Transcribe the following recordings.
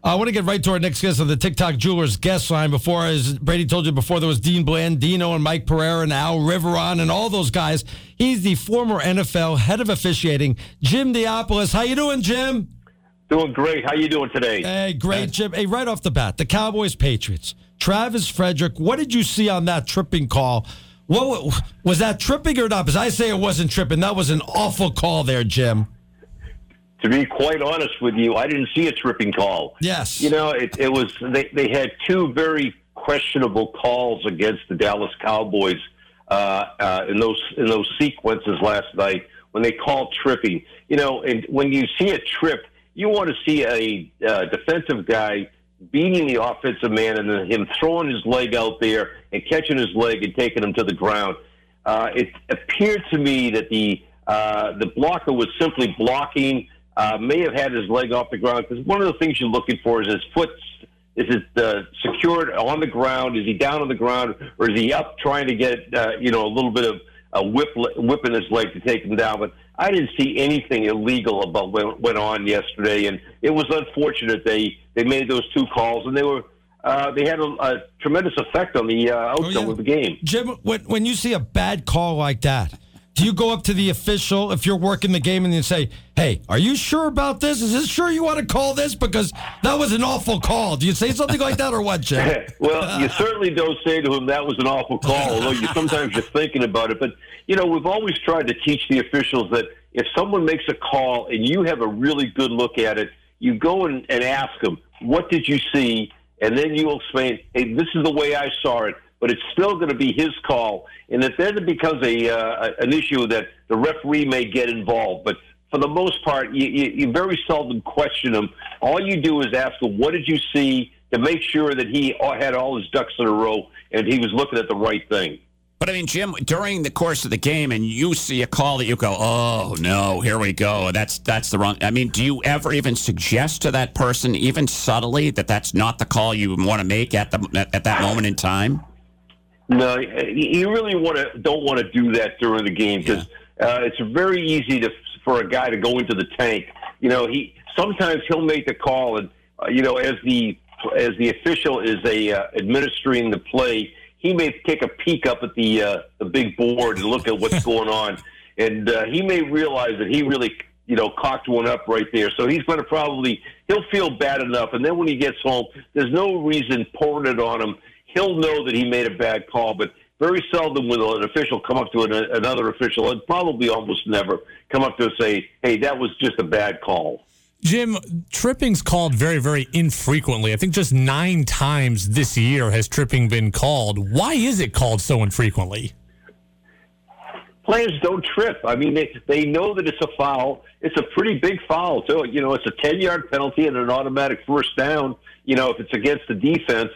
I want to get right to our next guest on the TikTok Jewelers guest line. Before, as Brady told you before, there was Dean Blandino and Mike Pereira and Al Riveron and all those guys. He's the former NFL head of officiating, Jim Diapolis. How you doing, Jim? Doing great. How you doing today? Hey, great, Jim. Hey, right off the bat, the Cowboys-Patriots. Travis Frederick, what did you see on that tripping call? What was that tripping or not? Because I say it wasn't tripping. That was an awful call there, Jim. To be quite honest with you, I didn't see a tripping call. Yes. You know, it was they had two very questionable calls against the Dallas Cowboys in those sequences last night when they called tripping. You know, and when you see a trip, you want to see a defensive guy beating the offensive man and then him throwing his leg out there and catching his leg and taking him to the ground. It appeared to me that the blocker was simply blocking. May have had his leg off the ground, because one of the things you're looking for is his foot. Is it secured on the ground? Is he down on the ground, or is he up trying to get a little bit of a whipping his leg to take him down? But I didn't see anything illegal about what went on yesterday, and it was unfortunate they made those two calls, and they had a tremendous effect on the outcome of the game. Jim, when you see a bad call like that, do you go up to the official if you're working the game and you say, hey, are you sure about this? Is this sure you want to call this? Because that was an awful call. Do you say something like that or what, Jim? Well, you certainly don't say to him that was an awful call, although sometimes you're thinking about it. But, we've always tried to teach the officials that if someone makes a call and you have a really good look at it, you go and ask them, what did you see? And then you explain, hey, this is the way I saw it. But it's still going to be his call. And if then it becomes an issue that the referee may get involved. But for the most part, you very seldom question him. All you do is ask him, what did you see, to make sure that he had all his ducks in a row and he was looking at the right thing. But, I mean, Jim, during the course of the game and you see a call that you go, oh, no, here we go. That's the wrong. I mean, do you ever even suggest to that person, even subtly, that that's not the call you want to make at that moment in time? No, you really don't want to do that during the game, because it's very easy for a guy to go into the tank. Sometimes he'll make the call, and as the official is administering the play, he may take a peek up at the big board and look at what's going on, and he may realize that he really cocked one up right there. So he's going to he'll feel bad enough, and then when he gets home, there's no reason pouring it on him. He'll know that he made a bad call, but very seldom will an official come up to another official, and probably almost never come up to and say, hey, that was just a bad call. Jim, tripping's called very, very infrequently. I think just 9 times this year has tripping been called. Why is it called so infrequently? Players don't trip. I mean, they know that it's a foul. It's a pretty big foul, too. It's a 10-yard penalty and an automatic first down, if it's against the defense.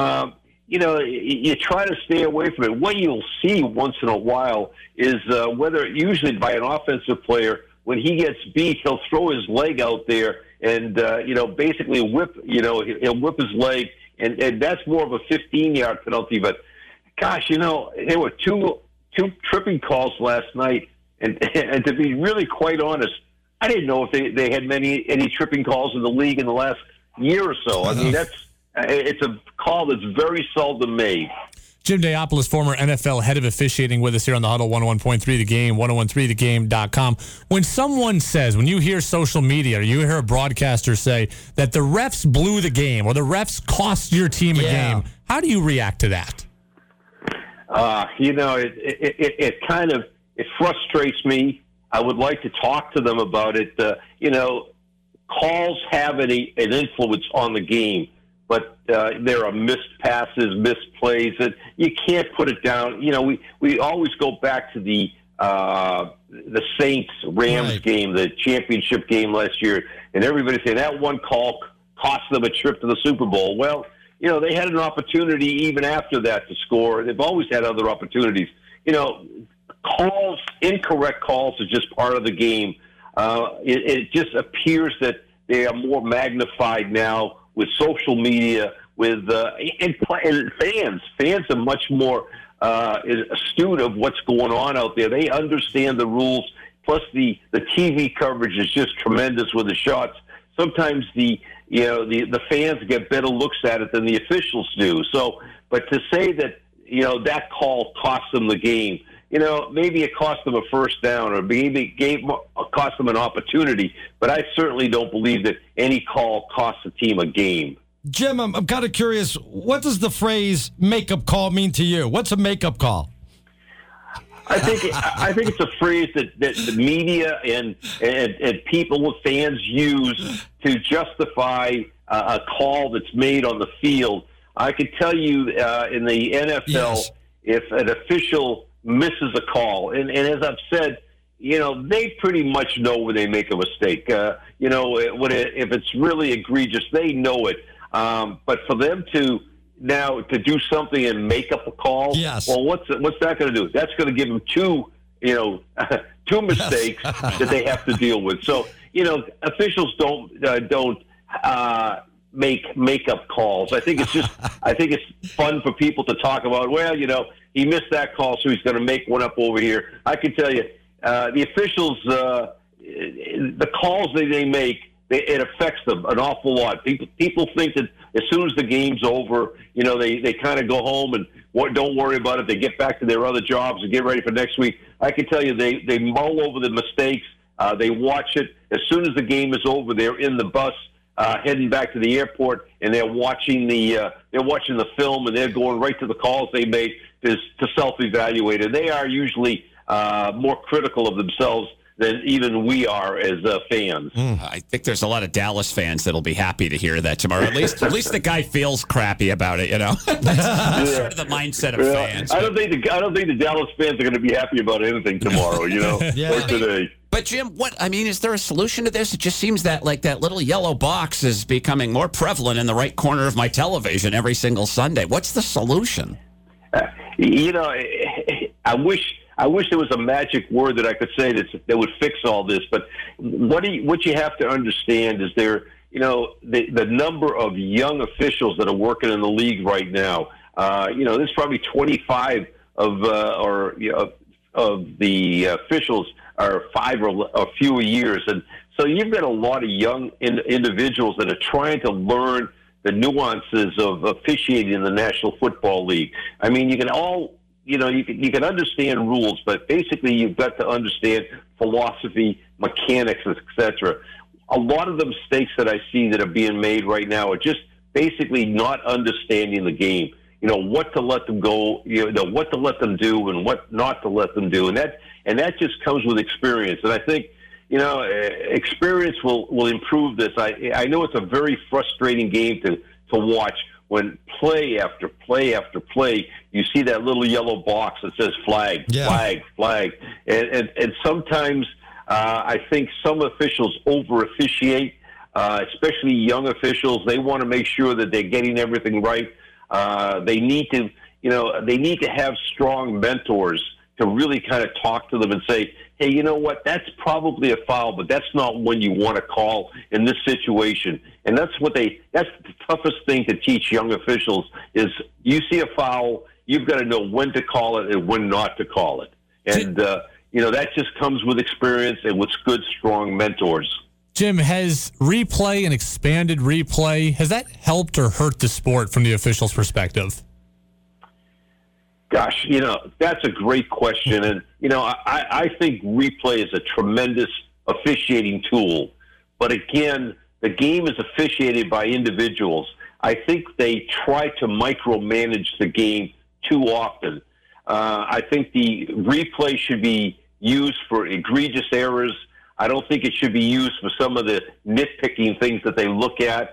You try to stay away from it. What you'll see once in a while is usually by an offensive player, when he gets beat, he'll throw his leg out there and, basically whip, he'll whip his leg. And that's more of a 15-yard penalty. But, gosh, there were two tripping calls last night. And to be really quite honest, I didn't know if they had any tripping calls in the league in the last year or so. I mean, it's a call that's very seldom made. Jim Diapolis, former NFL head of officiating, with us here on the Huddle 101.3 The Game, 1013thegame.com. When you hear social media or you hear a broadcaster say that the refs blew the game or the refs cost your team a game, how do you react to that? It frustrates me. I wowould like to talk to them about it. Calls have an influence on the game. But there are missed passes, missed plays that you can't put it down. We always go back to the Saints-Rams game, the championship game last year, and everybody saying that one call cost them a trip to the Super Bowl. Well, they had an opportunity even after that to score. They've always had other opportunities. Incorrect calls are just part of the game. It just appears that they are more magnified now with social media, with and fans. Fans are much more astute of what's going on out there. They understand the rules. Plus, the TV coverage is just tremendous with the shots. Sometimes the the fans get better looks at it than the officials do. So, but to say that, that call cost them the game, maybe it cost them a first down or maybe cost them an opportunity, but I certainly don't believe that any call costs a team a game. Jim, I'm kind of curious, what does the phrase makeup call mean to you? What's a makeup call? I think it's a phrase that the media and people, fans use to justify a call that's made on the field. I could tell you in the NFL, yes, if an official misses a call, and as I've said, they pretty much know when they make a mistake. If it's really egregious, they know it. But for them to do something and make up a call, yes, well, what's that going to do? That's going to give them two mistakes that they have to deal with. So, officials don't make up calls. I think it's fun for people to talk about. Well, he missed that call, so he's going to make one up over here. I can tell you, the officials, the calls that they make, it affects them an awful lot. People think that as soon as the game's over, they kind of go home and don't worry about it. They get back to their other jobs and get ready for next week. I can tell you, they mull over the mistakes. They watch it. As soon as the game is over, they're in the bus heading back to the airport, and they're watching the film, and they're going right to the calls they made to self-evaluate. And they are usually more critical of themselves than even we are as fans. I think there's a lot of Dallas fans that'll be happy to hear that tomorrow. At least the guy feels crappy about it. That's sort of the mindset of fans. I don't think the Dallas fans are going to be happy about anything tomorrow. Or today. But Jim, is there a solution to this? It just seems that that little yellow box is becoming more prevalent in the right corner of my television every single Sunday. What's the solution? I wish there was a magic word that I could say that would fix all this. But what you have to understand is the number of young officials that are working in the league right now. There's probably 25 of the officials are 5 or fewer years, and so you've got a lot of young individuals that are trying to learn the nuances of officiating in the National Football League. I mean, you can all. You can understand rules, but basically you've got to understand philosophy, mechanics, etc. A lot of the mistakes that I see that are being made right now are just basically not understanding the game. What to let them go, what to let them do, and what not to let them do, and that just comes with experience. And I think experience will improve this. I know it's a very frustrating game to watch. When play after play after play, you see that little yellow box that says flag, flag. And sometimes I think some officials over-officiate, especially young officials. They want to make sure that they're getting everything right. They need to have strong mentors to really kind of talk to them and say, hey, you know what, that's probably a foul, but that's not one you want to call in this situation. And that's the toughest thing to teach young officials is you see a foul, you've got to know when to call it and when not to call it. And, that just comes with experience and with good, strong mentors. Jim, has replay and expanded replay, has that helped or hurt the sport from the official's perspective? Gosh, that's a great question. And, I think replay is a tremendous officiating tool. But again, the game is officiated by individuals. I think they try to micromanage the game too often. I think the replay should be used for egregious errors. I don't think it should be used for some of the nitpicking things that they look at.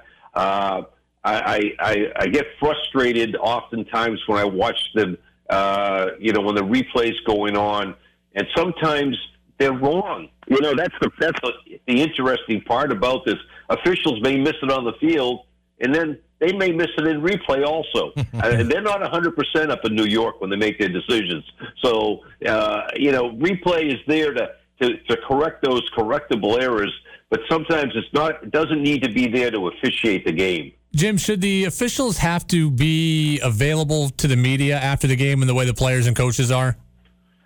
I get frustrated oftentimes when I watch them, when the replay's going on, and sometimes they're wrong. That's the interesting part about this. Officials may miss it on the field, and then they may miss it in replay also. And they're not 100% up in New York when they make their decisions. So, replay is there to correct those correctable errors, but sometimes it doesn't need to be there to officiate the game. Jim, should the officials have to be available to the media after the game in the way the players and coaches are?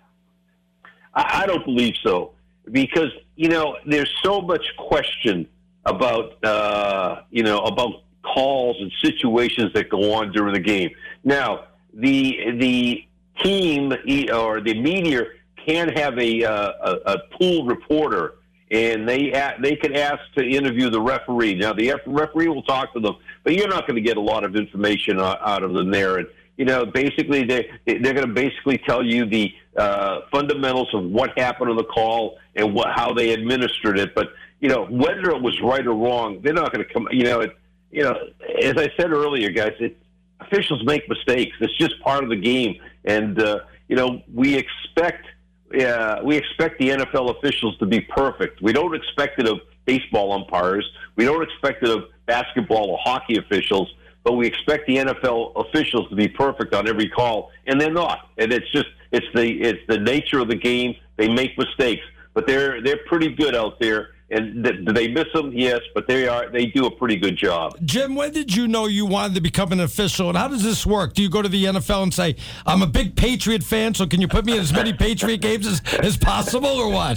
I don't believe so, because, there's so much question about about calls and situations that go on during the game. Now, the team or the media can have a pool reporter, and they can ask to interview the referee. Now, the referee will talk to them, but you're not going to get a lot of information out of them there. And basically, they're going to basically tell you the fundamentals of what happened on the call and how they administered it. But whether it was right or wrong, they're not going to come. As I said earlier, guys, officials make mistakes. It's just part of the game, and we expect the NFL officials to be perfect. We don't expect it of baseball umpires. We don't expect it of basketball or hockey officials. But we expect the NFL officials to be perfect on every call, and they're not. And it's the nature of the game. They make mistakes, but they're pretty good out there. And do they miss them? Yes, but they do a pretty good job. Jim, when did you know you wanted to become an official, and how does this work? Do you go to the NFL and say, I'm a big Patriot fan, so can you put me in as many Patriot games as possible, or what?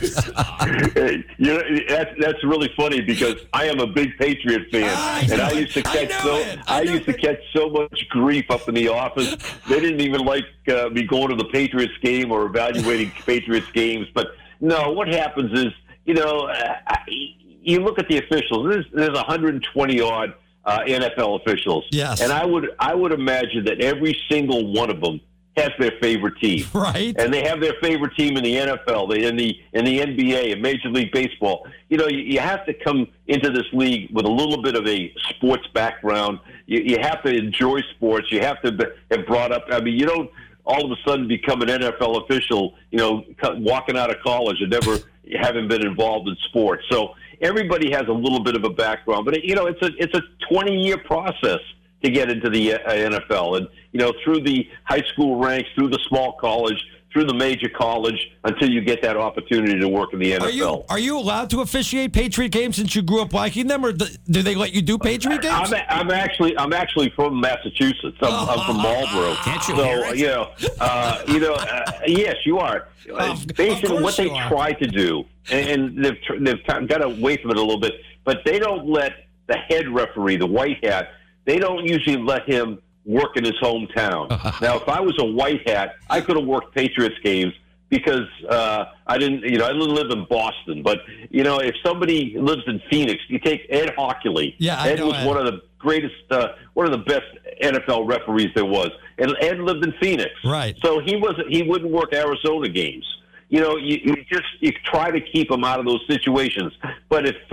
That's really funny because I am a big Patriot fan, and I used to catch so much grief up in the office. They didn't even like me going to the Patriots game or evaluating Patriots games. But no, what happens is, you look at the officials. There's 120 odd NFL officials, yes, and I would imagine that every single one of them has their favorite team, right? And they have their favorite team in the NFL, in the NBA, in Major League Baseball. You have to come into this league with a little bit of a sports background. You have to enjoy sports. You have to have brought up. I mean, you don't all of a sudden become an NFL official, walking out of college and never having been involved in sports. So everybody has a little bit of a background, but it's a 20-year process to get into the NFL, and through the high school ranks, through the small college, through the major college, until you get that opportunity to work in the NFL. Are you allowed to officiate Patriot games since you grew up liking them, or do they let you do Patriot games? I'm actually from Massachusetts. I'm from Marlboro. Can't you hear it? Yes, you are. Basically, what they try to do, and they've got away from it a little bit, but they don't let the head referee, the white hat, they don't usually let him work in his hometown. Now, if I was a white hat, I could have worked Patriots games because I didn't live in Boston. But, if somebody lives in Phoenix, you take Ed Hockley. Yeah, Ed was one of the greatest, one of the best NFL referees there was. And Ed lived in Phoenix. Right. So he wouldn't work Arizona games. You try to keep him out of those situations. But if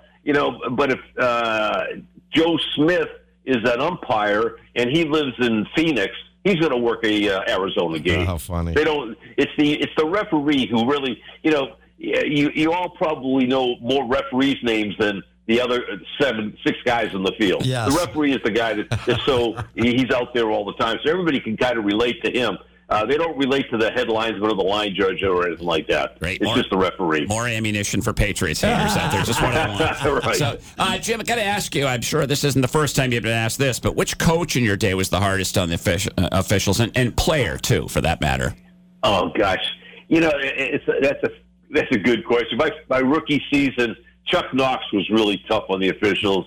Joe Smith is an umpire and he lives in Phoenix, he's going to work a Arizona game. Oh, how funny! They don't. It's the referee who really. You all probably know more referees' names than the other 6 guys in the field. Yes. The referee is the guy he's out there all the time, so everybody can kind of relate to him. They don't relate to the headlinesman or the line judge or anything like that. Right. It's just the referee. More ammunition for Patriots haters out there. Just what I want. Right. So, Jim, I got to ask you, I'm sure this isn't the first time you've been asked this, but which coach in your day was the hardest on the officials and player, too, for that matter? Oh, gosh. That's a good question. My rookie season, Chuck Knox was really tough on the officials.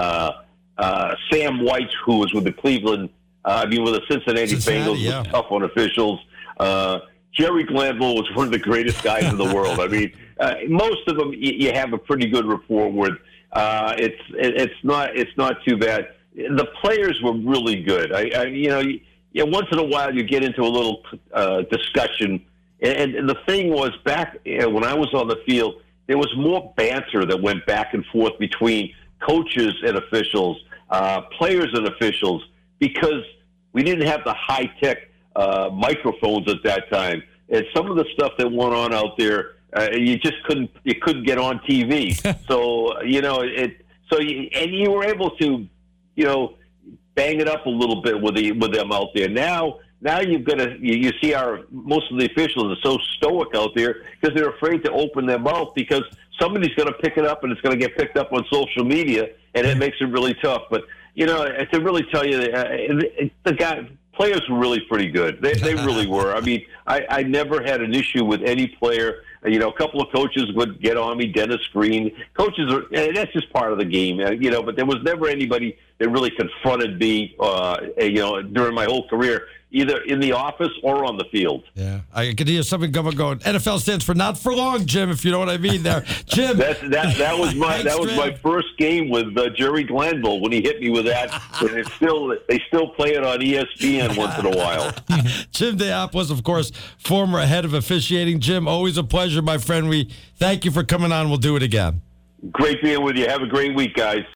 Sam White, who was with the with the Cincinnati Bengals, was tough on officials. Jerry Glanville was one of the greatest guys in the world. I mean, most of them you have a pretty good rapport with. It's not too bad. The players were really good. Once in a while you get into a little discussion, and the thing was back when I was on the field, there was more banter that went back and forth between coaches and officials, players and officials, because we didn't have the high-tech microphones at that time. And some of the stuff that went on out there, you couldn't get on TV. So, you were able to, bang it up a little bit with them out there. Now you see most of the officials are so stoic out there because they're afraid to open their mouth because somebody's going to pick it up and it's going to get picked up on social media, and it makes it really tough. But to really tell you, players were really pretty good. They really were. I mean, I never had an issue with any player. A couple of coaches would get on me, Dennis Green. Coaches that's just part of the game, but there was never anybody that really confronted me, during my whole career, either in the office or on the field. Yeah, I could hear something going. NFL stands for not for long, Jim, if you know what I mean there. Jim. that was my first game with Jerry Glanville when he hit me with that. And they still play it on ESPN once in a while. Jim Diop was, of course, former head of officiating. Jim, always a pleasure, my friend. We thank you for coming on. We'll do it again. Great being with you. Have a great week, guys.